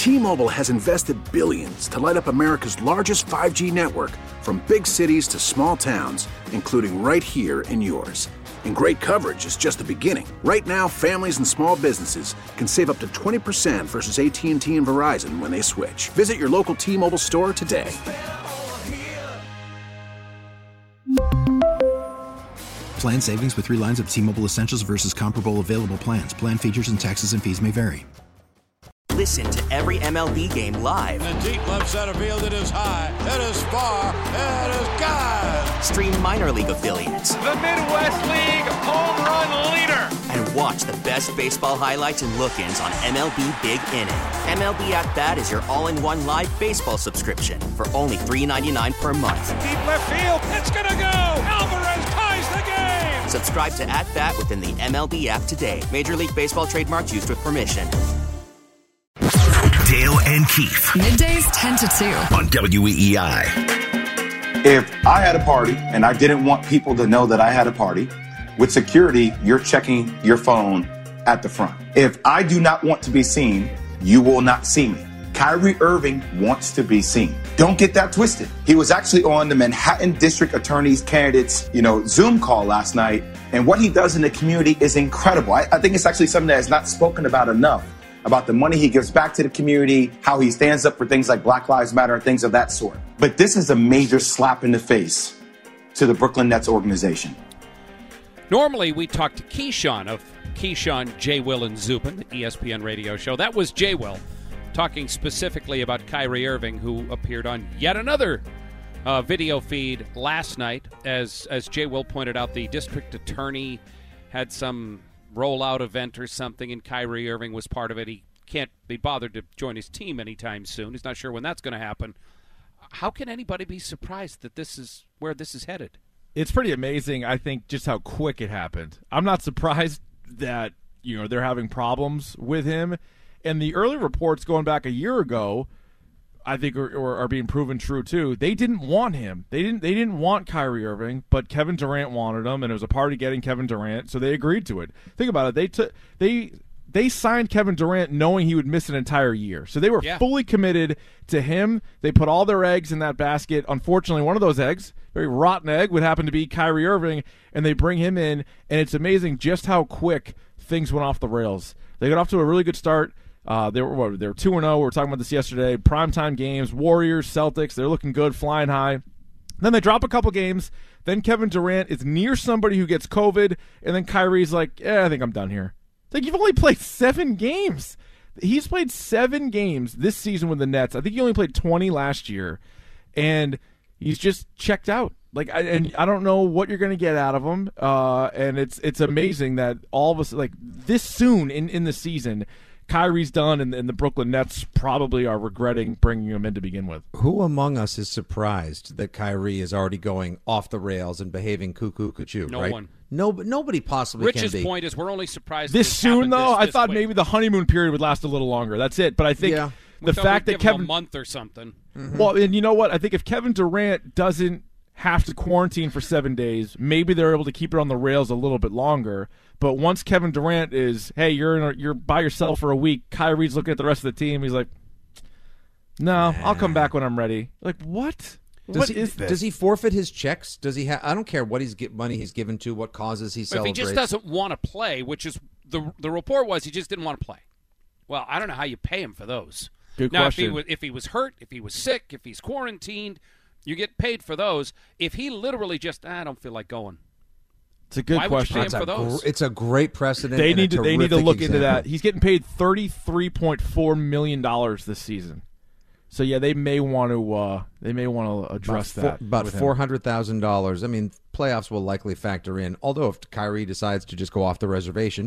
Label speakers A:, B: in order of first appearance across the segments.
A: T-Mobile has invested billions to light up America's largest 5G network, from big cities to small towns, including right here in yours. And great coverage is just the beginning. Right now, families and small businesses can save up to 20% versus AT&T and Verizon when they switch. Visit your local T-Mobile store today.
B: Plan savings with 3 lines of T-Mobile Essentials versus comparable available plans. Plan features and taxes and fees may vary.
C: Listen to every MLB game live.
D: In the deep left center field, it is high, it is far, it is gone.
C: Stream minor league affiliates.
E: The Midwest League home run leader.
C: And watch the best baseball highlights and look-ins on MLB Big Inning. MLB At Bat is your all-in-one live baseball subscription for only $3.99 per month.
E: Deep left field, it's gonna go. Alvarez ties the game.
C: Subscribe to At Bat within the MLB app today. Major League Baseball trademarks used with permission.
F: Dale and Keith.
G: Middays 10 to 2
F: on WEEI.
H: If I had a party and I didn't want people to know that I had a party, with security, you're checking your phone at the front. If I do not want to be seen, you will not see me. Kyrie Irving wants to be seen. Don't get that twisted. He was actually on the Manhattan District Attorney's candidates, Zoom call last night. And what he does in the community is incredible. I think it's actually something that is not spoken about enough, about the money he gives back to the community, how he stands up for things like Black Lives Matter and things of that sort. But this is a major slap in the face to the Brooklyn Nets organization.
I: Normally, we talk to Keyshawn of Keyshawn, J. Will, and Zubin, the ESPN radio show. That was J. Will talking specifically about Kyrie Irving, who appeared on yet another video feed last night. As J. Will pointed out, the district attorney had some rollout event or something, and Kyrie Irving was part of it. He can't be bothered to join his team anytime soon. He's not sure when that's going to happen. How can anybody be surprised that this is where this is headed?
J: It's pretty amazing, I think, just how quick it happened. I'm not surprised that, they're having problems with him. And the early reports going back a year ago, I think are being proven true too. They didn't want him. They didn't want Kyrie Irving, but Kevin Durant wanted him, and it was a party getting Kevin Durant, so they agreed to it. Think about it. They signed Kevin Durant knowing he would miss an entire year. So they were fully committed to him. They put all their eggs in that basket. Unfortunately, one of those eggs, very rotten egg, would happen to be Kyrie Irving, and they bring him in, and it's amazing just how quick things went off the rails. They got off to a really good start. They were 2-0. We were talking about this yesterday. Primetime games, Warriors, Celtics, they're looking good, flying high. Then they drop a couple games. Then Kevin Durant is near somebody who gets COVID, and then Kyrie's like, I think I'm done here. It's like, you've only played 7 games. He's played 7 games this season with the Nets. I think he only played 20 last year, and he's just checked out. I don't know what you're going to get out of him, and it's amazing that all of us, this soon in the season, Kyrie's done, and the Brooklyn Nets probably are regretting bringing him in to begin with.
K: Who among us is surprised that Kyrie is already going off the rails and behaving cuckoo-cuckoo?
I: No
K: right?
I: one.
K: Nobody possibly can be.
I: Rich's point is we're only surprised
J: this soon, though. I thought
I: quick.
J: maybe the honeymoon period would last a little longer. That's it. But I think the fact that Kevin,
I: a month or something.
J: Mm-hmm. Well, and you know what? I think if Kevin Durant doesn't have to quarantine for 7 days, maybe they're able to keep it on the rails a little bit longer. But once Kevin Durant is, hey, you're by yourself for a week, Kyrie's looking at the rest of the team. He's like, no, I'll come back when I'm ready. Like, what? What is this?
K: Does he forfeit his checks? Does he? I don't care what money he's given to, what causes he celebrates.
I: If he just doesn't want to play, which is the report was, he just didn't want to play. Well, I don't know how you pay him for those.
J: Good
I: now,
J: question.
I: If he was hurt, if he was sick, if he's quarantined, you get paid for those. If he literally just, I don't feel like going.
J: It's a good question.
I: Why would you pay him for those?
K: It's a great precedent.
J: They need to look
K: example.
J: into that. He's getting paid $33.4 million this season. So yeah, they may want to address that.
K: About $400,000. I mean, playoffs will likely factor in. Although if Kyrie decides to just go off the reservation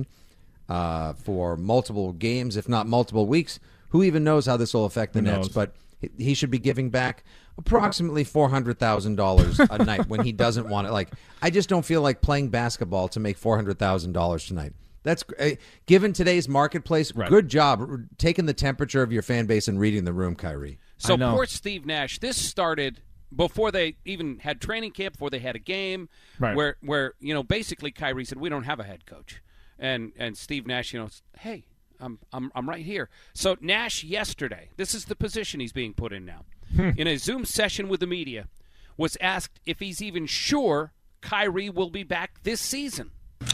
K: for multiple games, if not multiple weeks, who even knows how this will affect the Nets? But he should be giving back approximately $400,000 a night when he doesn't want it. Like, I just don't feel like playing basketball to make $400,000 tonight. That's given today's marketplace. Right. Good job taking the temperature of your fan base and reading the room, Kyrie.
I: So poor Steve Nash. This started before they even had training camp, before they had a game,
J: right.
I: where basically Kyrie said, we don't have a head coach. And Steve Nash, hey, I'm right here. So Nash yesterday, this is the position he's being put in now, in a Zoom session with the media, was asked if he's even sure Kyrie will be back this season.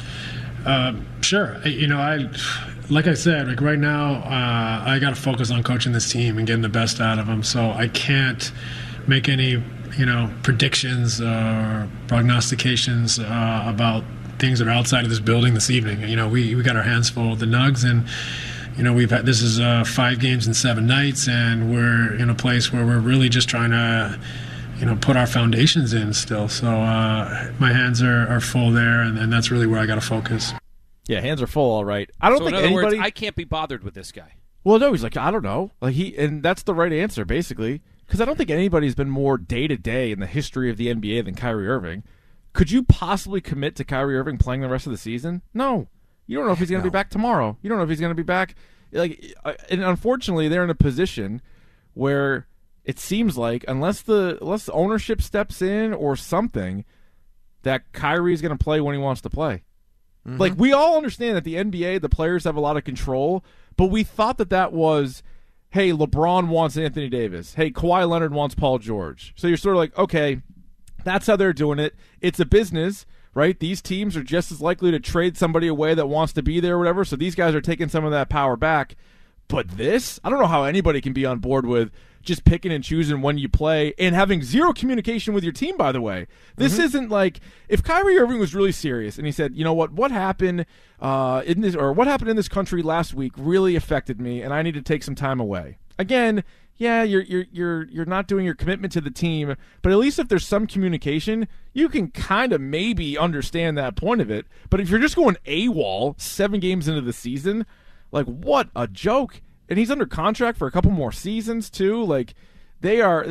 G: Sure. Like I said, like right now, I got to focus on coaching this team and getting the best out of them. So I can't make any, predictions or prognostications about things that are outside of this building this evening. We got our hands full with the Nugs, and this is 5 games in 7 nights, and we're in a place where we're really just trying to put our foundations in still. So my hands are full there, and that's really where I got to focus.
J: Yeah, hands are full, all right. I don't think
I: in other
J: anybody.
I: Words, I can't be bothered with this guy.
J: Well, no, he's like, I don't know. And that's the right answer, basically, because I don't think anybody's been more day-to-day in the history of the NBA than Kyrie Irving. Could you possibly commit to Kyrie Irving playing the rest of the season? No. You don't know if he's going to be back tomorrow. You don't know if he's going to be back. And unfortunately, they're in a position where it seems like unless the ownership steps in or something, that Kyrie's going to play when he wants to play. Mm-hmm. Like, we all understand that the NBA, the players have a lot of control, but we thought that was, hey, LeBron wants Anthony Davis. Hey, Kawhi Leonard wants Paul George. So you're sort of like, okay, that's how they're doing it. It's a business, right? These teams are just as likely to trade somebody away that wants to be there or whatever, so these guys are taking some of that power back. But this, I don't know how anybody can be on board with just picking and choosing when you play and having zero communication with your team, by the way. This isn't like, if Kyrie Irving was really serious and he said, you know what happened what happened in this country last week really affected me, and I need to take some time away. Again, yeah, you're not doing your commitment to the team, but at least if there's some communication, you can kind of maybe understand that point of it. But if you're just going AWOL 7 games into the season, like, what a joke. And he's under contract for a couple more seasons too. Like, they are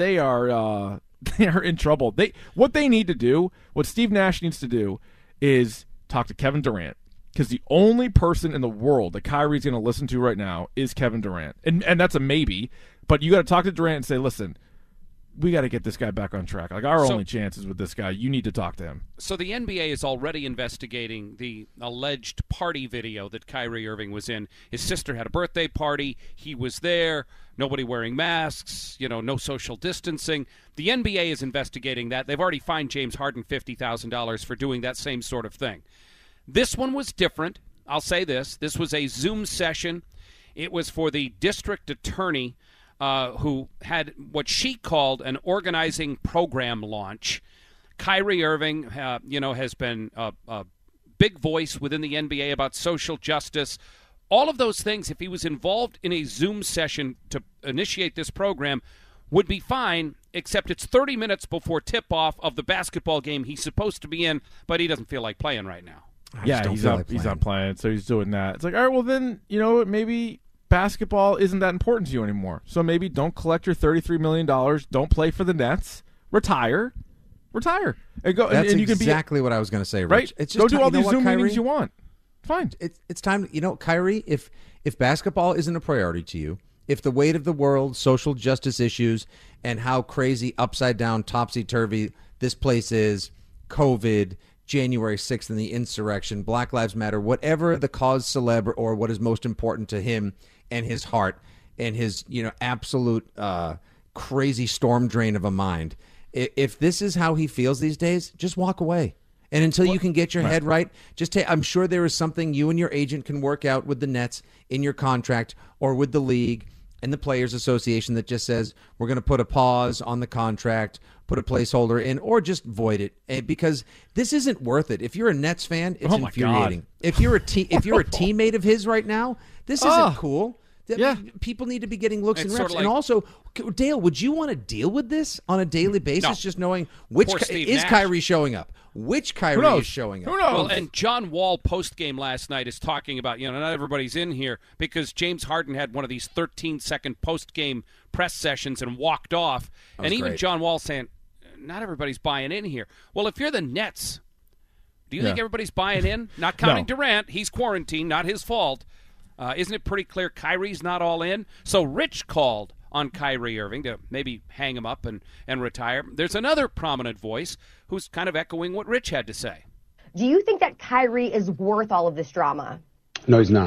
J: in trouble. What they need to do, what Steve Nash needs to do, is talk to Kevin Durant, because the only person in the world that Kyrie's going to listen to right now is Kevin Durant, and that's a maybe. But you got to talk to Durant and say, listen, we got to get this guy back on track. Like, our only chances with this guy, you need to talk to him.
I: So the NBA is already investigating the alleged party video that Kyrie Irving was in. His sister had a birthday party. He was there. Nobody wearing masks. No social distancing. The NBA is investigating that. They've already fined James Harden $50,000 for doing that same sort of thing. This one was different. I'll say this. This was a Zoom session. It was for the district attorney who had what she called an organizing program launch. Kyrie Irving, has been a big voice within the NBA about social justice. All of those things, if he was involved in a Zoom session to initiate this program, would be fine, except it's 30 minutes before tip-off of the basketball game he's supposed to be in, but he doesn't feel like playing right now.
J: Yeah, he's not playing, so he's doing that. It's like, all right, well then, maybe basketball isn't that important to you anymore. So maybe don't collect your $33 million. Don't play for the Nets. Retire, and go.
K: That's
J: and you
K: exactly
J: can
K: what I was going to say, Rich.
J: Right?
K: It's just
J: go do all these Zoom
K: Kyrie?
J: meetings you want. Fine.
K: It's time. Kyrie, if basketball isn't a priority to you, if the weight of the world, social justice issues, and how crazy, upside down, topsy-turvy this place is, COVID, January 6th and the insurrection, Black Lives Matter, whatever the cause célèbre or what is most important to him and his heart and his, absolute crazy storm drain of a mind. If this is how he feels these days, just walk away. And until you can get your head right, I'm sure there is something you and your agent can work out with the Nets in your contract or with the league and the Players Association that just says we're going to put a pause on the contract, put a placeholder in, or just void it, because this isn't worth it. If you're a Nets fan, it's infuriating.
J: God.
K: If you're a teammate of his right now, this isn't cool.
J: Yeah.
K: People need to be getting looks and reps.
I: Sort of like,
K: and also, Dale, would you want to deal with this on a daily basis,
I: no.
K: just knowing which is Kyrie showing up? Which Kyrie is showing up?
J: Who knows?
I: Well, and John Wall post-game last night is talking about, not everybody's in here because James Harden had one of these 13-second post-game press sessions and walked off. And even John Wall saying, not everybody's buying in here. Well, if you're the Nets, do you think everybody's buying in? Not counting Durant. He's quarantined, not his fault. Isn't it pretty clear Kyrie's not all in? So Rich called on Kyrie Irving to maybe hang him up and retire. There's another prominent voice who's kind of echoing what Rich had to say.
L: Do you think that Kyrie is worth all of this drama?
M: No, he's not.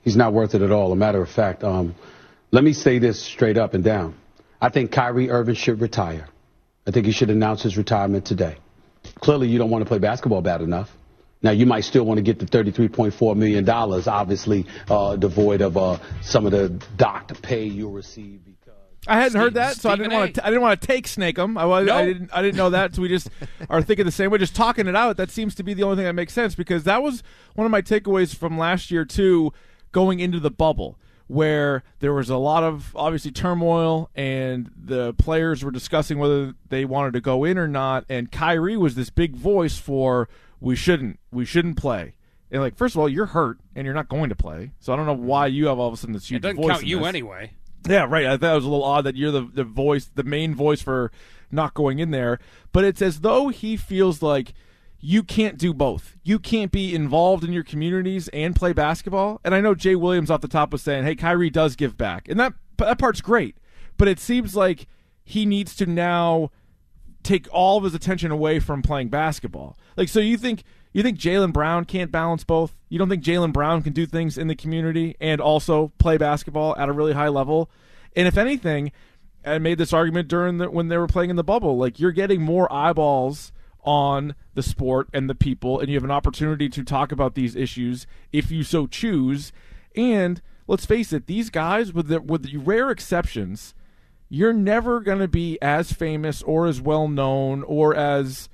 L: He's not worth it at all. A matter of fact, let me say this straight up and down. I think Kyrie Irving should retire. I think he should announce his retirement today. Clearly, you don't want to play basketball bad enough. Now, you might still want to get the $33.4 million, obviously devoid of some of the docked pay you'll receive.
J: I hadn't heard that, so I didn't want to take snake him. I didn't know that, so we just are thinking the same way. Just talking it out, that seems to be the only thing that makes sense, because that was one of my takeaways from last year too, going into the bubble, where there was a lot of obviously turmoil and the players were discussing whether they wanted to go in or not, and Kyrie was this big voice for we shouldn't play. And like, first of all, you're hurt and you're not going to play, so I don't know why you have all of a sudden this huge voice.
I: It doesn't count you anyway.
J: Yeah, right. I thought it was a little odd that you're the voice, the main voice for not going in there. But it's as though he feels like you can't do both. You can't be involved in your communities and play basketball. And I know Jay Williams off the top was saying, hey, Kyrie does give back. And that part's great. But it seems like he needs to now take all of his attention away from playing basketball. Like, so you think Jaylen Brown can't balance both? You don't think Jaylen Brown can do things in the community and also play basketball at a really high level? And if anything, I made this argument when they were playing in the bubble, like, you're getting more eyeballs on the sport and the people, and you have an opportunity to talk about these issues if you so choose. And let's face it, these guys, with the rare exceptions, you're never going to be as famous or as well known or as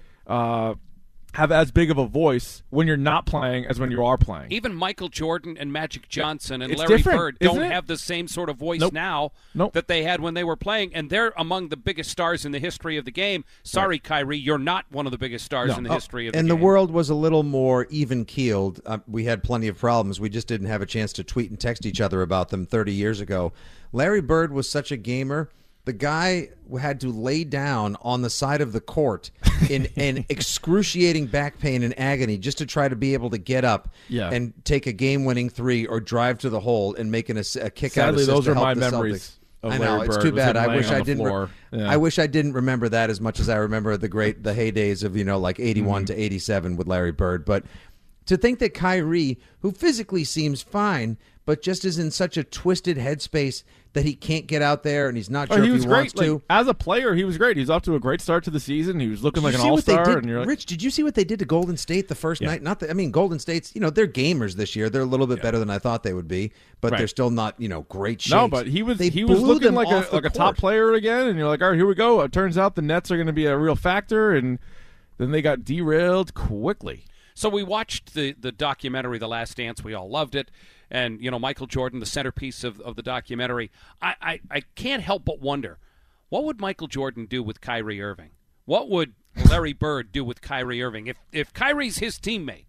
J: have as big of a voice when you're not playing as when you are playing.
I: Even Michael Jordan and Magic Johnson and
J: it's
I: Larry
J: different,
I: Bird
J: isn't
I: don't
J: it?
I: have the same sort of voice
J: Nope.
I: now
J: Nope.
I: that they had when they were playing, and they're among the biggest stars in the history of the game. Sorry,
J: Right.
I: Kyrie, you're not one of the biggest stars in the history of the game.
K: And the world was a little more even-keeled. We had plenty of problems. We just didn't have a chance to tweet and text each other about them 30 years ago. Larry Bird was such a gamer. The guy had to lay down on the side of the court in excruciating back pain and agony just to try to be able to get up and take a game-winning three or drive to the hole and make a kick out assist.
J: Sadly, those
K: to
J: are
K: help
J: my
K: the
J: memories.
K: Celtics.
J: Of
K: I know,
J: Larry
K: it's
J: Bird
K: too
J: was
K: bad.
J: him
K: I
J: laying
K: wish
J: on
K: I
J: the
K: didn't.
J: floor. Yeah.
K: I wish I didn't remember that as much as I remember the heydays of like 81 to 87 with Larry Bird. But to think that Kyrie, who physically seems fine, but just is in such a twisted headspace that he can't get out there and he's not sure if he wants to.
J: Like, as a player, he was great. He's off to a great start to the season. He was looking like an
K: all-star.
J: all-star. And you're like,
K: Rich, did you see what they did to Golden State the first night? Golden State's, they're gamers this year. They're a little bit better than I thought they would be, but they're still not, great shakes.
J: no, but he was looking like a top player again, and you're like, all right, here we go. It turns out the Nets are going to be a real factor, and then they got derailed quickly.
I: So we watched the documentary, The Last Dance. We all loved it. And, Michael Jordan, the centerpiece of the documentary. I can't help but wonder, what would Michael Jordan do with Kyrie Irving? What would Larry Bird do with Kyrie Irving? If Kyrie's his teammate,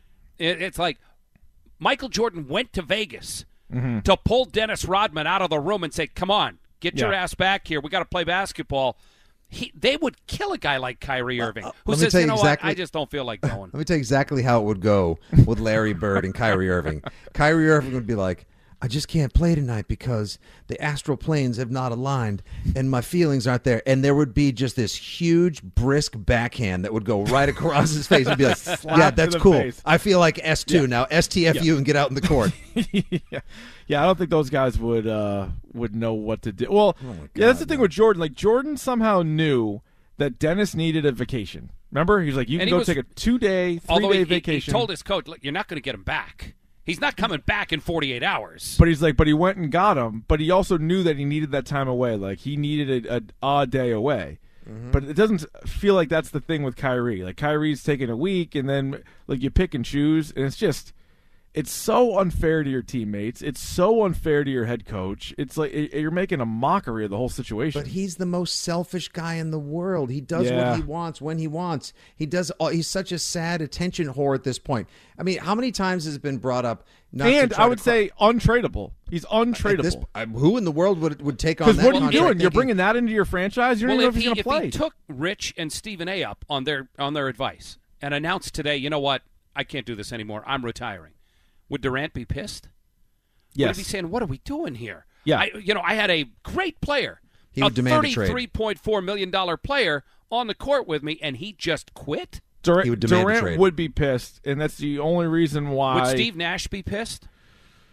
I: it's like Michael Jordan went to Vegas to pull Dennis Rodman out of the room and say, come on, get your ass back here. We got to play basketball. They would kill a guy like Kyrie Irving, who says, what, I just don't feel like going.
K: Let me tell you exactly how it would go with Larry Bird and Kyrie Irving. Kyrie Irving would be like, I just can't play tonight because the astral planes have not aligned and my feelings aren't there. And there would be just this huge, brisk backhand that would go right across his face and be like, yeah, that's cool.
J: Face.
K: I feel like S2 now. STFU and get out in the court.
J: Yeah, I don't think those guys would know what to do. Well, that's the thing with Jordan. Like, Jordan somehow knew that Dennis needed a vacation. Remember? He was like, you can go take a 2-day, 3-day vacation.
I: He told his coach, look, you're not going to get him back. He's not coming back in 48 hours.
J: But he's like, but he went and got him. But he also knew that he needed that time away. Like, he needed an odd day away. But it doesn't feel like that's the thing with Kyrie. Like, Kyrie's taking a week, and then like you pick and choose, and it's so unfair to your teammates. It's so unfair to your head coach. It's like you're making a mockery of the whole situation.
K: But he's the most selfish guy in the world. He does what he wants when he wants. He's such a sad attention whore at this point. I mean, how many times has it been brought up?
J: I would say untradeable. He's untradeable.
K: Who in the world would take on that?
J: Because what are you doing? You're bringing that into your franchise? You don't even know if he's going to play.
I: If he took Rich and Stephen A. up on their advice and announced today, you know what? I can't do this anymore. I'm retiring. Would Durant be pissed?
J: Yes.
I: Would he be saying, what are we doing here?
J: Yeah.
I: I had a great player,
K: he would demand a trade.
I: $33.4 million player on the court with me, and he just quit?
J: Durant would be pissed, and that's the only reason why.
I: Would Steve Nash be pissed?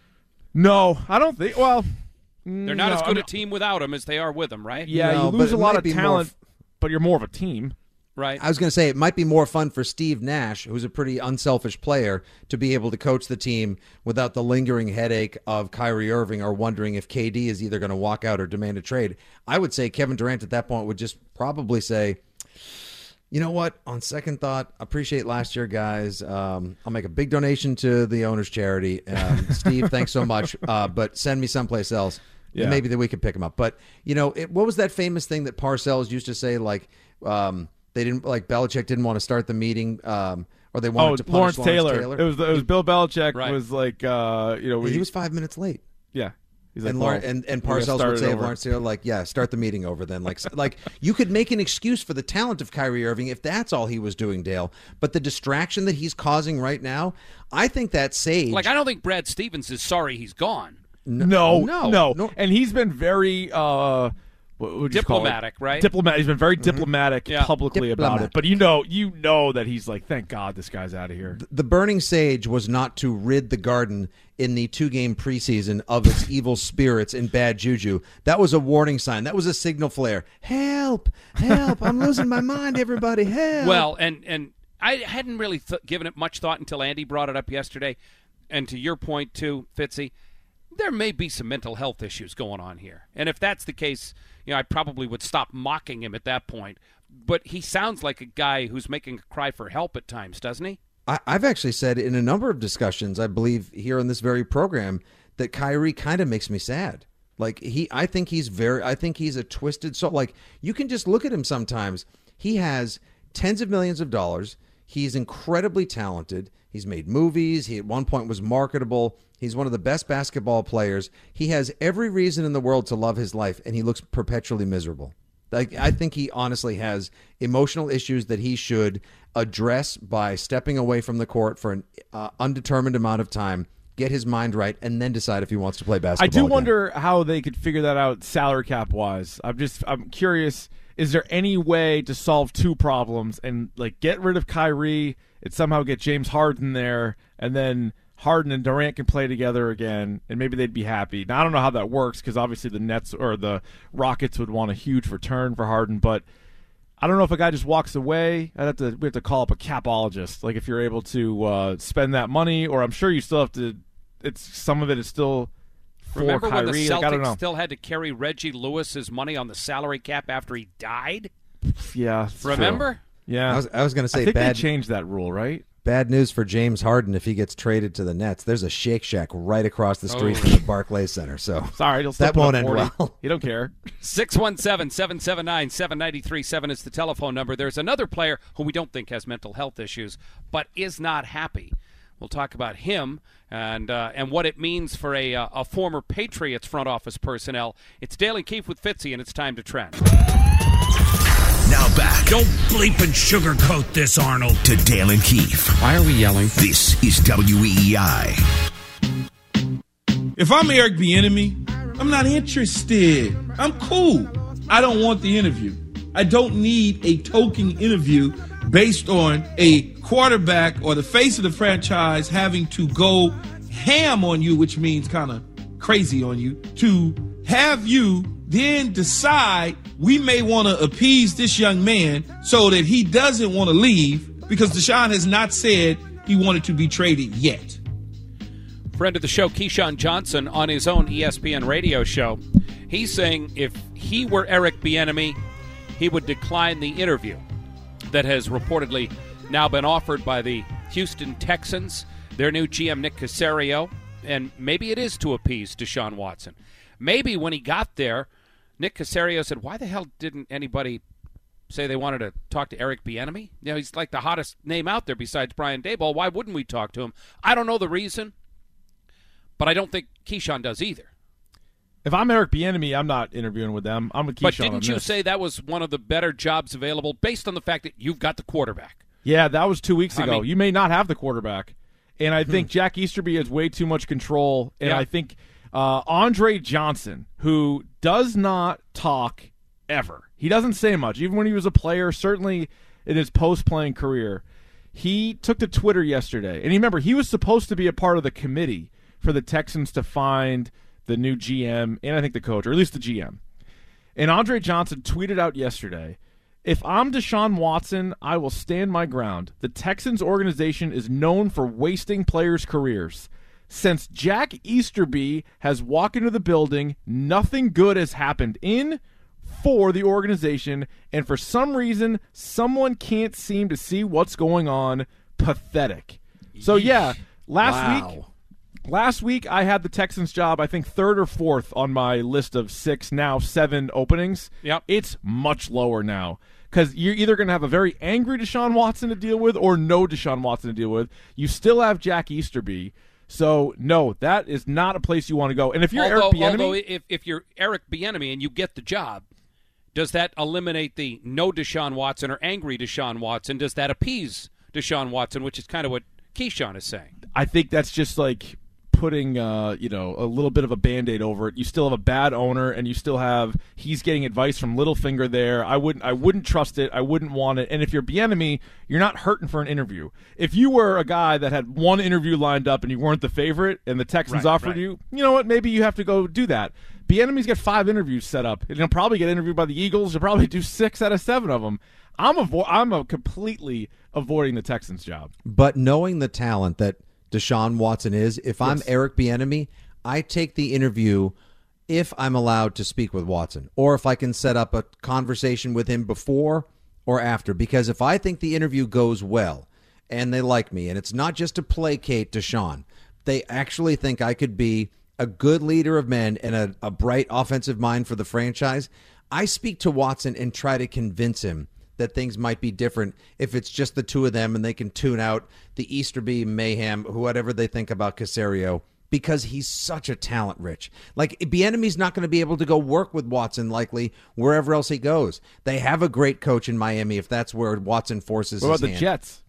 J: No, I don't think. Well,
I: they're not as good a team without him as they are with him, right?
J: Yeah,
K: No,
J: you lose
K: but
J: a
K: it
J: lot
K: might
J: of
K: be
J: talent, but you're more of a team.
I: Right.
K: I was going to say it might be more fun for Steve Nash, who's a pretty unselfish player, to be able to coach the team without the lingering headache of Kyrie Irving or wondering if KD is either going to walk out or demand a trade. I would say Kevin Durant at that point would just probably say, you know what, on second thought, appreciate last year, guys. I'll make a big donation to the owner's charity. Steve, thanks so much, but send me someplace else.
J: Yeah.
K: And maybe that we could pick him up. But, what was that famous thing that Parcells used to say, like, they didn't, like, Belichick didn't want to start the meeting, or they wanted to punish
J: Lawrence Taylor. It was Bill Belichick.
I: Right.
J: Was like,
K: he was 5 minutes late.
J: Yeah. He's
K: And
J: like,
K: and Parcells would say of Lawrence Taylor, like, yeah, start the meeting over then. Like you could make an excuse for the talent of Kyrie Irving if that's all he was doing, Dale. But the distraction that he's causing right now, I think that sage.
I: Like, I don't think Brad Stevens is sorry he's gone.
J: No. And he's been very
I: diplomatic, right?
J: He's been very diplomatic publicly about it. But you know that he's like, thank God this guy's out of here.
K: The burning sage was not to rid the garden in the 2-game preseason of its evil spirits and bad juju. That was a warning sign. That was a signal flare. Help! Help! I'm losing my mind, everybody. Help!
I: Well, and I hadn't really given it much thought until Andy brought it up yesterday. And to your point, too, Fitzy, there may be some mental health issues going on here. And if that's the case, I probably would stop mocking him at that point. But he sounds like a guy who's making a cry for help at times, doesn't he?
K: I've actually said in a number of discussions, I believe here on this very program, that Kyrie kind of makes me sad. Like I think he's a twisted soul. Like, you can just look at him sometimes. He has tens of millions of dollars. He's incredibly talented. He's made movies. He at one point was marketable. He's one of the best basketball players. He has every reason in the world to love his life, and he looks perpetually miserable. Like, I think he honestly has emotional issues that he should address by stepping away from the court for an undetermined amount of time, get his mind right, and then decide if he wants to play basketball.
J: I do
K: again.
J: wonder how they could figure that out salary cap wise. I'm curious. Is there any way to solve two problems and, like, get rid of Kyrie and somehow get James Harden there, and then Harden and Durant can play together again, and maybe they'd be happy. Now, I don't know how that works because obviously the Nets or the Rockets would want a huge return for Harden, but I don't know if a guy just walks away. We have to call up a capologist, like if you're able to spend that money, or I'm sure you still have to. Some of it is still for
I: Remember
J: Kyrie.
I: when the
J: I don't know.
I: Celtics still had to carry Reggie Lewis's money on the salary cap after he died?
J: Yeah,
I: remember?
J: True. Yeah,
K: I was going to say
J: I think
K: bad.
J: they changed that rule, right?
K: Bad news for James Harden if he gets traded to the Nets. There's a Shake Shack right across the street from the Barclays Center. So
J: sorry,
K: that won't end well.
J: You don't care.
I: 617-779-7937 is the telephone number. There's another player who we don't think has mental health issues, but is not happy. We'll talk about him and what it means for a former Patriots front office personnel. It's Dale and Keefe with Fitzy, and it's time to trend.
F: Now back.
M: Don't bleep and sugarcoat this, Arnold.
F: To Dale and Keefe.
I: Why are we yelling?
F: This is WEEI.
N: If I'm Eric Bieniemy, I'm not interested. I'm cool. I don't want the interview. I don't need a token interview based on a quarterback or the face of the franchise having to go ham on you, which means kind of crazy on you, to have you then decide we may want to appease this young man so that he doesn't want to leave because Deshaun has not said he wanted to be traded yet.
I: Friend of the show, Keyshawn Johnson, on his own ESPN radio show, he's saying if he were Eric Bieniemy, he would decline the interview that has reportedly now been offered by the Houston Texans, their new GM Nick Caserio, and maybe it is to appease Deshaun Watson. Maybe when he got there, Nick Caserio said, why the hell didn't anybody say they wanted to talk to Eric Bieniemy? You know, he's like the hottest name out there besides Brian Daboll. Why wouldn't we talk to him? I don't know the reason, but I don't think Keyshawn does either.
J: If I'm Eric Bieniemy, I'm not interviewing with them. I'm with Keyshawn.
I: But didn't you say that was one of the better jobs available based on the fact that you've got the quarterback?
J: Yeah, that was 2 weeks ago.
I: I mean,
J: you may not have the quarterback. And I think Jack Easterby has way too much control. And I think Andre Johnson, who does not talk ever. He doesn't say much. Even when he was a player, certainly in his post-playing career, he took to Twitter yesterday. And remember, he was supposed to be a part of the committee for the Texans to find the new GM and I think the coach, or at least the GM. And Andre Johnson tweeted out yesterday, "If I'm Deshaun Watson, I will stand my ground. The Texans organization is known for wasting players' careers. Since Jack Easterby has walked into the building, nothing good has happened for the organization, and for some reason, someone can't seem to see what's going on. Pathetic." So, yeah, last week I had the Texans job, I think, 3rd or 4th on my list of 6, now 7 openings.
I: Yep.
J: It's much lower now because you're either going to have a very angry Deshaun Watson to deal with or no Deshaun Watson to deal with. You still have Jack Easterby. So, no, that is not a place you want to go. And if you're Eric Bieniemy...
I: Although if you're Eric Bieniemy and you get the job, does that eliminate the no Deshaun Watson or angry Deshaun Watson? Does that appease Deshaun Watson, which is kind of what Keyshawn is saying?
J: I think that's just like putting a little bit of a Band-Aid over it. You still have a bad owner, and you still have he's getting advice from Littlefinger there. I wouldn't trust it. I wouldn't want it. And if you're Bieniemy, you're not hurting for an interview. If you were a guy that had one interview lined up and you weren't the favorite, and the Texans offered you, you know what? Maybe you have to go do that. Bieniemy's got 5 interviews set up. He'll probably get interviewed by the Eagles. He'll probably do 6 out of 7 of them. I'm completely avoiding the Texans job.
K: But knowing the talent that Deshaun Watson is, if I'm Eric Bieniemy, I take the interview if I'm allowed to speak with Watson, or if I can set up a conversation with him before or after. Because if I think the interview goes well and they like me, and it's not just to placate Deshaun, they actually think I could be a good leader of men and a bright offensive mind for the franchise, I speak to Watson and try to convince him that things might be different if it's just the two of them and they can tune out the Easterby, Mayhem, whatever they think about Caserio, because he's such a talent rich. Like, Bieniemy's not going to be able to go work with Watson likely wherever else he goes. They have a great coach in Miami if that's where Watson forces his hand.
J: What about the Jets?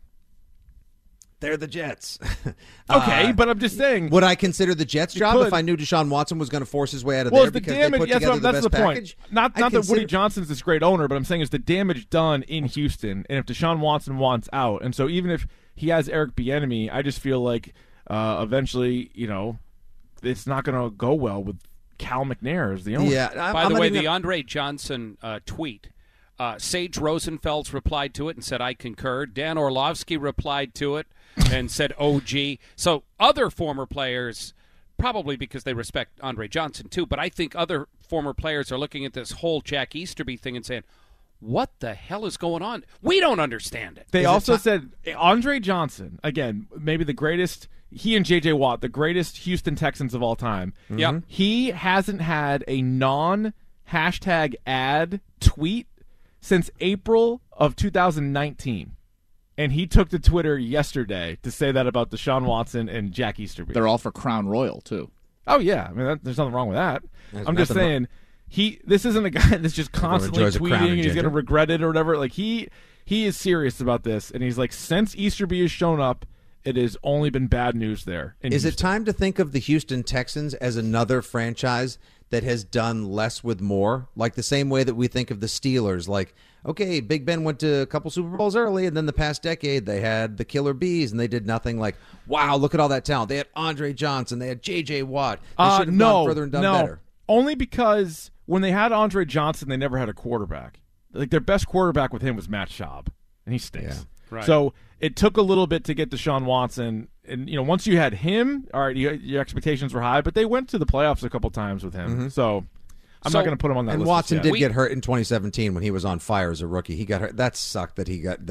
K: They're the Jets.
J: Okay, but I'm just saying.
K: Would I consider the Jets job if I knew Deshaun Watson was going to force his way out of there because they put together the best package?
J: Not that Woody Johnson's this great owner, but I'm saying is the damage done in Houston, and if Deshaun Watson wants out, and so even if he has Eric Bieniemy, I just feel like eventually, it's not going to go well with Cal McNair as the owner.
K: Yeah.
I: By the way, the Andre Johnson tweet. Sage Rosenfels replied to it and said, "I concur." Dan Orlovsky replied to it and said, "OG." So other former players, probably because they respect Andre Johnson too, but I think other former players are looking at this whole Jack Easterby thing and saying, what the hell is going on? We don't understand it.
J: They also said Andre Johnson, again, maybe the greatest, he and J.J. Watt, the greatest Houston Texans of all time.
I: Yep.
J: He hasn't had a non-hashtag ad tweet since April of 2019. And he took to Twitter yesterday to say that about Deshaun Watson and Jack Easterby.
O: They're all for Crown Royal, too.
J: Oh, yeah. I mean, there's nothing wrong with that. I'm just saying, this isn't a guy that's just constantly tweeting and he's going to regret it or whatever. Like, he is serious about this. And he's like, since Easterby has shown up, it has only been bad news there.
K: Is it time to think of the Houston Texans as another franchise that has done less with more? Like the same way that we think of the Steelers. Like, okay, Big Ben went to a couple Super Bowls early, and then the past decade they had the Killer Bees, and they did nothing. Like, wow, look at all that talent. They had Andre Johnson. They had J.J. Watt. They should have gone further and done better.
J: Only because when they had Andre Johnson, they never had a quarterback. Like, their best quarterback with him was Matt Schaub, and he stinks.
K: Yeah.
I: Right.
J: So it took a little bit to get Deshaun Watson. And, once you had him, all right, your expectations were high, but they went to the playoffs a couple times with him. Mm-hmm. So I'm not going to put him on that list.
K: And Watson did get hurt in 2017 when he was on fire as a rookie. He got hurt. That sucked that he got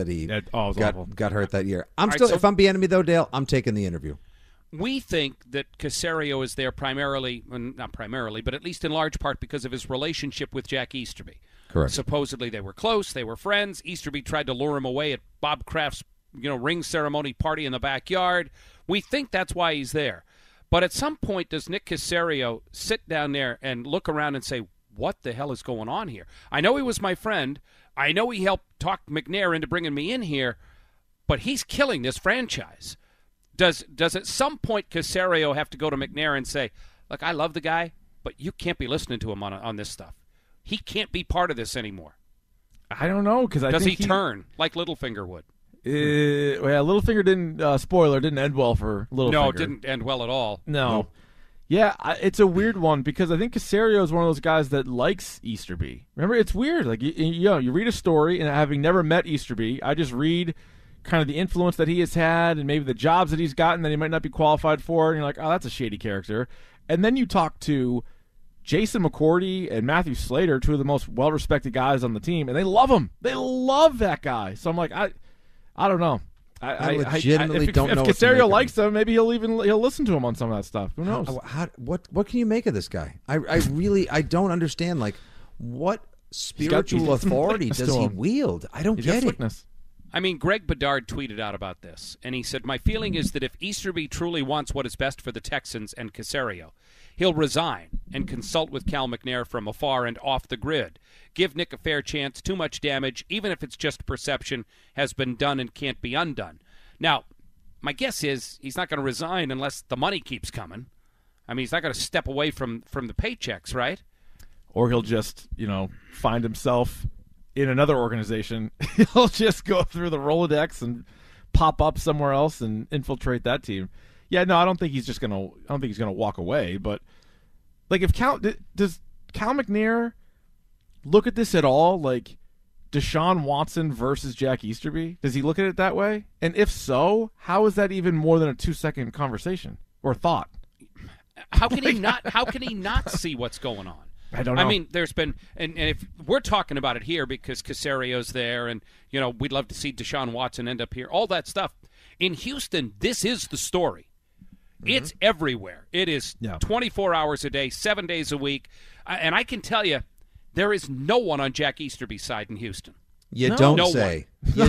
K: hurt that year. If I'm Bieniemy though, Dale, I'm taking the interview.
I: We think that Caserio is there primarily, not primarily, but at least in large part because of his relationship with Jack Easterby.
K: Correct.
I: Supposedly they were close, they were friends. Easterby tried to lure him away at Bob Kraft's ring ceremony party in the backyard. We think that's why he's there. But at some point, does Nick Caserio sit down there and look around and say, what the hell is going on here? I know he was my friend. I know he helped talk McNair into bringing me in here, but he's killing this franchise. Does at some point Caserio have to go to McNair and say, look, I love the guy, but you can't be listening to him on this stuff. He can't be part of this anymore.
J: I don't know, because I think
I: does he turn like Littlefinger would?
J: Littlefinger didn't end well for Littlefinger.
I: No, it didn't end well at all.
J: No. Yeah, it's a weird one because I think Caserio is one of those guys that likes Easterby. Remember, it's weird. Like you read a story, and having never met Easterby, I just read kind of the influence that he has had and maybe the jobs that he's gotten that he might not be qualified for, and you're like, oh, that's a shady character. And then you talk to Jason McCourty and Matthew Slater, two of the most well-respected guys on the team, and they love him. They love that guy. So I'm like, I don't know.
K: I legitimately don't know.
J: If Caserio likes him, maybe he'll listen to him on some of that stuff. Who knows?
K: What can you make of this guy? I really don't understand. Like, what spiritual authority does he wield? I don't get it.
I: I mean, Greg Bedard tweeted out about this, and he said, "My feeling is that if Easterby truly wants what is best for the Texans and Caserio, he'll resign and consult with Cal McNair from afar and off the grid. Give Nick a fair chance. Too much damage, even if it's just perception, has been done and can't be undone." Now, my guess is he's not going to resign unless the money keeps coming. I mean, he's not going to step away from the paychecks, right?
J: Or he'll just, find himself in another organization. He'll just go through the Rolodex and pop up somewhere else and infiltrate that team. Yeah, no, I don't think he's going to walk away. But like, does Cal McNair look at this at all? Like Deshaun Watson versus Jack Easterby? Does he look at it that way? And if so, how is that even more than a 2-second conversation or thought?
I: How can he not? How can he not see what's going on?
J: I don't know.
I: I mean, there's been, and if we're talking about it here because Caserio's there, and we'd love to see Deshaun Watson end up here. All that stuff in Houston. This is the story. Mm-hmm. It's everywhere. It is 24 hours a day, 7 days a week, and I can tell you, there is no one on Jack Easterby's side in Houston.
K: You don't say.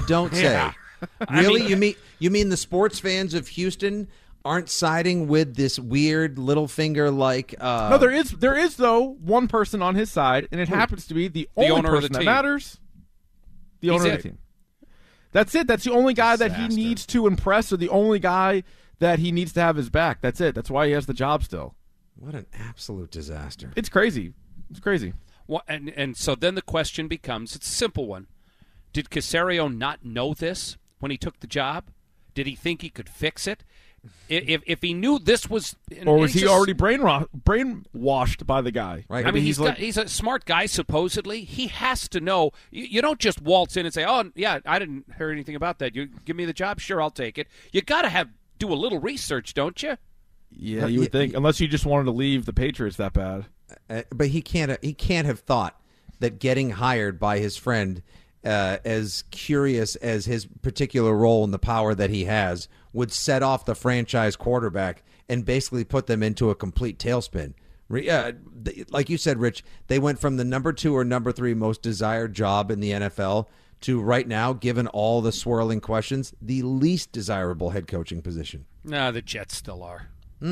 K: Really? You mean the sports fans of Houston aren't siding with this weird Littlefinger like?
J: No, there is though one person on his side, and it happens to be the only
I: owner
J: person
I: of the
J: that
I: team.
J: matters. The owner of the team. That's it. That's the only guy that he needs to impress, or the only guy that he needs to have his back. That's it. That's why he has the job still.
K: What an absolute disaster!
J: It's crazy. It's crazy.
I: Well, and so then the question becomes, it's a simple one. Did Caserio not know this when he took the job? Did he think he could fix it? If he knew this was...
J: Or was he already brainwashed by the guy?
K: Right.
I: I mean, he's a smart guy, supposedly. He has to know. You don't just waltz in and say, oh, yeah, I didn't hear anything about that. You give me the job? Sure, I'll take it. You got to do a little research, don't you?
J: Yeah, you would think. Unless you just wanted to leave the Patriots that bad.
K: But he can't have thought that getting hired by his friend, as curious as his particular role and the power that he has, would set off the franchise quarterback and basically put them into a complete tailspin. Like you said, Rich, they went from the number 2 or number 3 most desired job in the NFL to right now, given all the swirling questions, the least desirable head coaching position.
I: No, the Jets still are.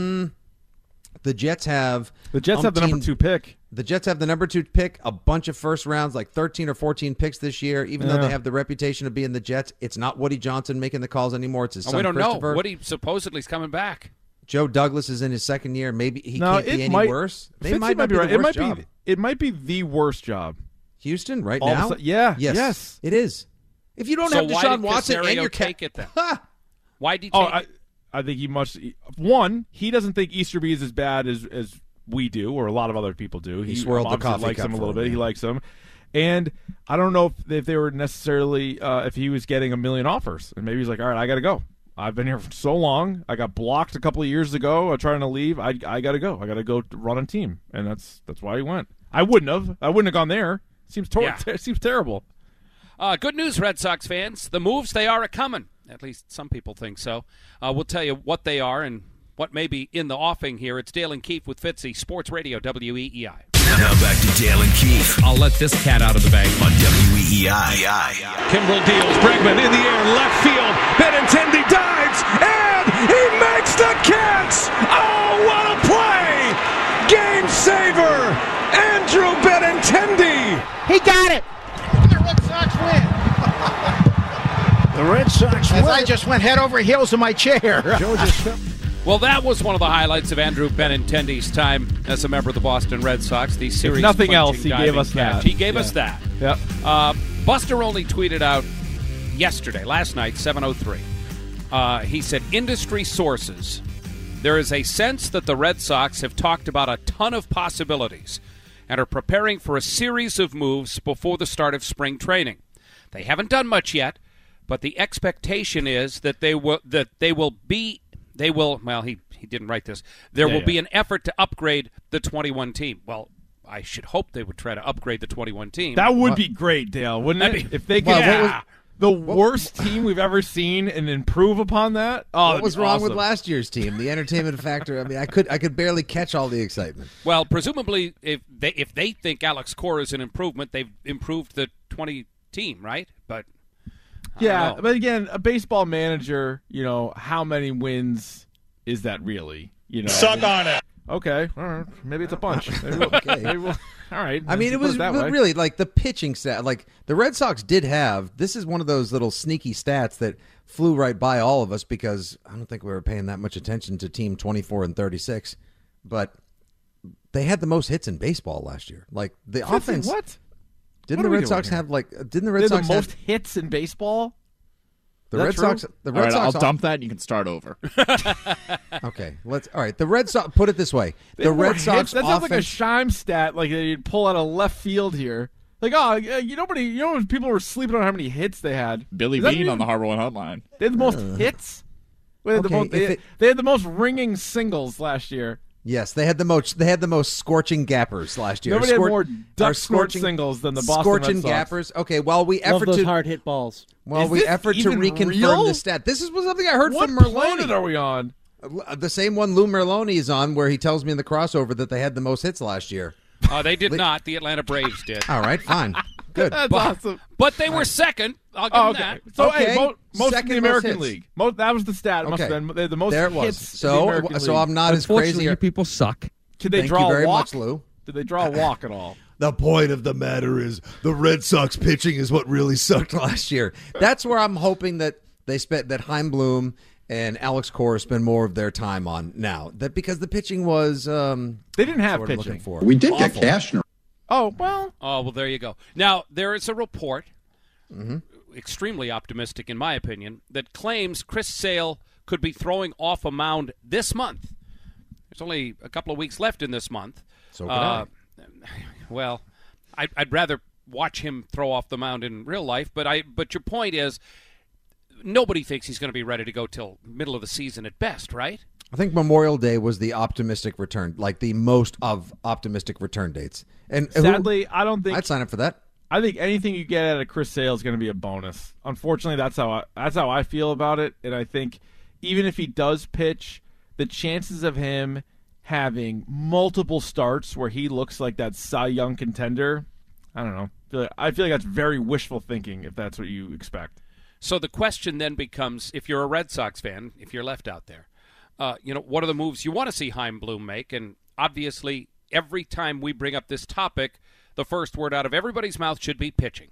K: The Jets have
J: the number 2 pick.
K: The Jets have the number 2 pick, a bunch of first rounds, like 13 or 14 picks this year, even though they have the reputation of being the Jets. It's not Woody Johnson making the calls anymore. It's his son,
I: we don't
K: Christopher.
I: know. Woody supposedly is coming back.
K: Joe Douglas is in his second year. Maybe he can't be any worse.
J: They might be right. It might be the worst job.
K: Houston right now?
J: Yes.
K: It is. If you don't have Deshaun Watson and your
I: take it then? Why did he take it?
J: I think he must. One, he doesn't think Easterby is as bad as we do, or a lot of other people do.
K: He swirled the coffee
J: likes
K: cup
J: him a little bit.
K: Yeah.
J: He likes him, and I don't know if they were necessarily if he was getting a million offers, and maybe he's like, all right, I got to go. I've been here for so long. I got blocked a couple of years ago. I'm trying to leave. I got to go. I got to go run a team, and that's why he went. I wouldn't have gone there. Seems terrible.
I: Good news, Red Sox fans. The moves, they are a-coming. At least some people think so. We'll tell you what they are and what may be in the offing here. It's Dale and Keefe with Fitzy, Sports Radio, WEEI.
F: Now back to Dale and Keefe.
M: I'll let this cat out of the bag.
F: On WEEI.
E: Kimbrel deals. Bregman in the air, left field. Benintendi dives, and he makes the catch! Oh, what a play! Game saver, Andrew Benintendi.
O: He got it. The Red Sox win.
E: The Red Sox win.
O: I just went head over heels in my chair.
I: Well, that was one of the highlights of Andrew Benintendi's time as a member of the Boston Red Sox. The series,
J: if nothing else, he gave us
I: catch.
J: that.
I: He gave us that.
J: Yep.
I: Buster only tweeted out last night, 7:03. He said, industry sources, there is a sense that the Red Sox have talked about a ton of possibilities and are preparing for a series of moves before the start of spring training. They haven't done much yet, but the expectation is that he didn't write this. There will be an effort to upgrade the 21 team. Well, I should hope they would try to upgrade the 21 team.
J: That would be great, Dale, wouldn't it? If they could the worst team we've ever seen and improve upon that. Oh,
K: what was wrong with last year's team? The entertainment factor. I mean, I could barely catch all the excitement.
I: Well, presumably, if they think Alex Cora is an improvement, they've improved the 20 team, right? But
J: but again, a baseball manager, how many wins is that really?
P: Suck on it.
J: Okay, all right. Maybe it's a bunch. Maybe we'll, all right.
K: I mean, it was really like the pitching stat. Like the Red Sox did have. This is one of those little sneaky stats that flew right by all of us because I don't think we were paying that much attention to Team 24 and 36. But they had the most hits in baseball last year. Like the offense.
J: What?
K: Didn't the Red Sox have like? Didn't the Red Sox
J: have the most hits in baseball?
K: The Red Sox. The Red Sox.
P: I'll dump that, and you can start over.
K: Okay, all right. The Red Sox. Put it this way: the Red Sox.
J: That sounds like a Scheim stat, like you'd pull out of left field here. Like, when people were sleeping on how many hits they had.
P: Billy Bean on the Harbor One Hotline.
J: They had the most hits. They had the most ringing singles last year.
K: Yes, they had the most. They had the most scorching gappers last year.
J: Nobody had more duck scorching singles than the Boston
K: scorching
J: Red Sox.
K: gappers. Okay, while we effort
Q: those
K: to
Q: hard hit balls.
K: While we effort to reconfirm the stat. This is something I heard from Merlone.
J: What planet are we on?
K: The same one Lou Merlone is on, where he tells me in the crossover that they had the most hits last year.
I: They did not. The Atlanta Braves did.
K: All right, fine. Good.
J: That's awesome.
I: But they were second. I'll give them that.
J: So, most
K: second
J: in the American
K: most
J: League. That was the stat. It must have been. They had the most
K: there it was.
J: hits in the American League.
K: So I'm not as crazy.
Q: You people suck.
J: Could they
K: Thank
J: draw
K: you very
J: a walk?
K: much, Lou.
J: Did they draw a walk at all?
R: The point of the matter is the Red Sox pitching is what really sucked
K: last year. That's where I'm hoping that that Chaim Bloom and Alex Cora spend more of their time on now. That because the pitching was
J: they didn't have pitching.
S: We did get Cashner.
J: Oh well.
I: Oh well, there you go. Now there is a report, extremely optimistic in my opinion, that claims Chris Sale could be throwing off a mound this month. There's only a couple of weeks left in this month.
K: So could I.
I: Well, I'd rather watch him throw off the mound in real life. But your point is, nobody thinks he's going to be ready to go till middle of the season at best, right?
K: I think Memorial Day was the optimistic return, like the most of optimistic return dates. And
J: sadly, I don't think
K: I'd sign up for that.
J: I think anything you get out of Chris Sale is going to be a bonus. Unfortunately, that's how I feel about it. And I think even if he does pitch, the chances of him having multiple starts where he looks like that Cy Young contender, I don't know. I feel like that's very wishful thinking if that's what you expect.
I: So the question then becomes, if you're a Red Sox fan, if you're left out there, what are the moves you want to see Chaim Bloom make? And obviously, every time we bring up this topic, the first word out of everybody's mouth should be pitching.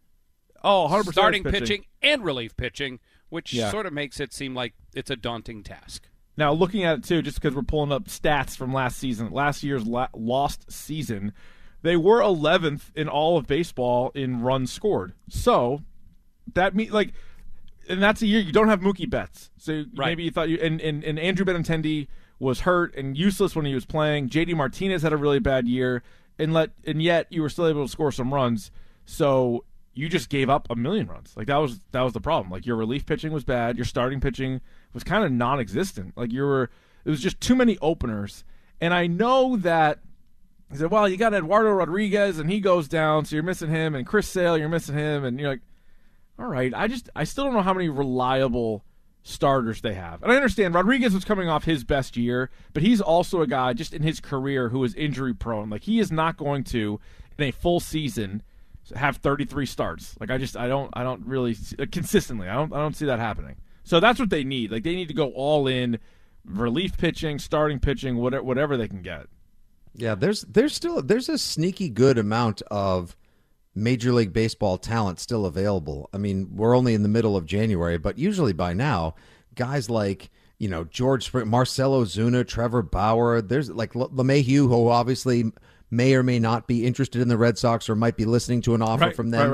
J: Oh, 100%
I: starting pitching and relief pitching, which
J: Yeah.
I: sort of makes it seem like it's a daunting task.
J: Now, looking at it, too, just because we're pulling up stats from last year's lost season, they were 11th in all of baseball in runs scored. So that means, and that's a year you don't have Mookie Betts. So maybe you thought and Andrew Benintendi was hurt and useless when he was playing. JD Martinez had a really bad year, and yet you were still able to score some runs. So you just gave up 1 million runs. Like that was the problem. Like your relief pitching was bad. Your starting pitching was kind of non-existent. Like it was just too many openers. And I know that he said, well, you got Eduardo Rodriguez and he goes down, so you're missing him, and Chris Sale, you're missing him, and you're like, all right, I still don't know how many reliable starters they have. And I understand Rodriguez was coming off his best year, but he's also a guy just in his career who is injury prone. Like he is not going to, in a full season, have 33 starts. Like I don't really consistently. I don't see that happening. So that's what they need. Like they need to go all in, relief pitching, starting pitching, whatever they can get.
K: Yeah, there's a sneaky good amount of Major League Baseball talent still available. I mean, we're only in the middle of January, but usually by now, guys like George Spring, Marcelo Zuna, Trevor Bauer. There's like LeMahieu, who obviously may or may not be interested in the Red Sox or might be listening to an offer from them.
J: Right.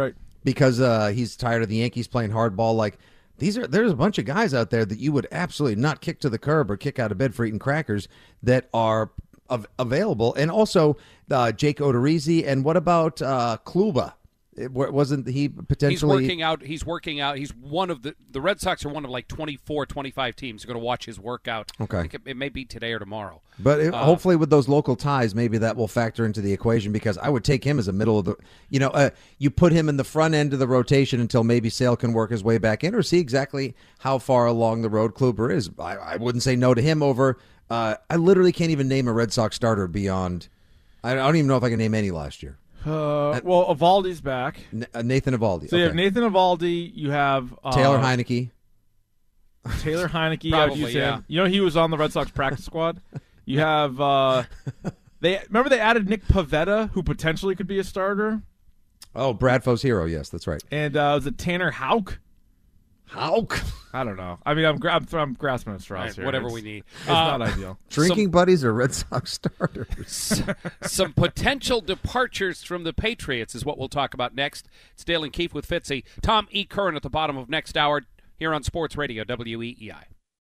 K: because he's tired of the Yankees playing hardball. Like there's a bunch of guys out there that you would absolutely not kick to the curb or kick out of bed for eating crackers that are available. And also Jake Odorizzi. And what about Kluber? Wasn't he potentially...
I: He's working out. He's one of the Red Sox are one of like 24, 25 teams who are going to watch his workout.
K: Okay.
I: I think it may be today or tomorrow.
K: But hopefully with those local ties, maybe that will factor into the equation, because I would take him as a middle of the... you put him in the front end of the rotation until maybe Sale can work his way back in or see exactly how far along the road Kluber is. I wouldn't say no to him over... I literally can't even name a Red Sox starter beyond... I don't even know if I can name any last year.
J: Well, Evaldi's back.
K: Nathan Evaldi.
J: So you have Nathan Evaldi. You have
K: Taylor Heineke.
J: Probably, yeah. You know, he was on the Red Sox practice squad. You have they added Nick Pivetta, who potentially could be a starter.
K: Oh, Bradfo's hero. Yes, that's right.
J: And was it Tanner Houck?
K: Houck?
J: I don't know. I mean, I'm grasping at straws here.
I: Whatever we need.
J: It's not ideal.
K: Drinking buddies or Red Sox starters?
I: Some potential departures from the Patriots is what we'll talk about next. It's Dale and Keefe with Fitzy. Tom E. Curran at the bottom of next hour here on Sports Radio WEEI.